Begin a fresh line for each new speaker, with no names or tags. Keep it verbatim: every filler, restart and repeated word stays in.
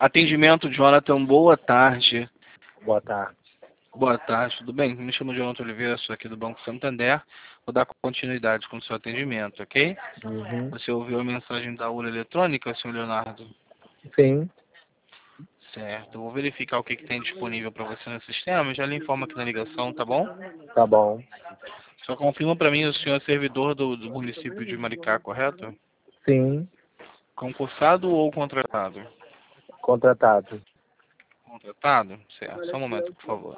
Atendimento, Jonathan, boa tarde.
Boa tarde.
Boa tarde, tudo bem? Me chamo Jonathan Oliveira, sou aqui do Banco Santander. Vou dar continuidade com o seu atendimento, ok?
Uhum.
Você ouviu a mensagem da urna eletrônica, senhor Leonardo?
Sim.
Certo, eu vou verificar o que, que tem disponível para você no sistema e já lhe informo aqui na ligação, tá bom?
Tá bom.
Só confirma para mim, o senhor é servidor do, do município de Maricá, correto?
Sim.
Concursado ou contratado?
Contratado.
Contratado? Certo, só um momento, por favor.